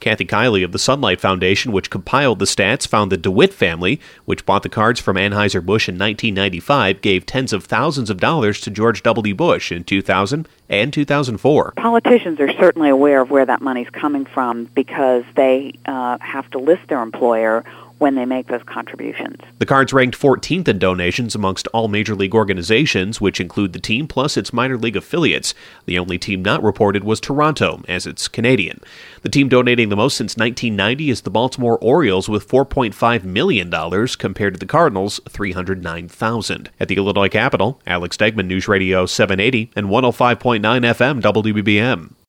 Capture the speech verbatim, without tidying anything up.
Kathy Kiley of the Sunlight Foundation, which compiled the stats, found the DeWitt family, which bought the cards from Anheuser-Busch in nineteen ninety-five, gave tens of thousands of dollars to George W. Bush in two thousand and two thousand four. Politicians are certainly aware of where that money's coming from because they uh, have to list their employer when they make those contributions. The cards ranked fourteenth in donations amongst all major league organizations, which include the team plus its minor league affiliates. The only team not reported was Toronto, as it's Canadian. The team donating the most since nineteen ninety is the Baltimore Orioles with four point five million dollars compared to the Cardinals' three hundred nine thousand dollars. At the Illinois Capitol, Alex Degman, News Radio seven eighty and one oh five point nine F M W B B M.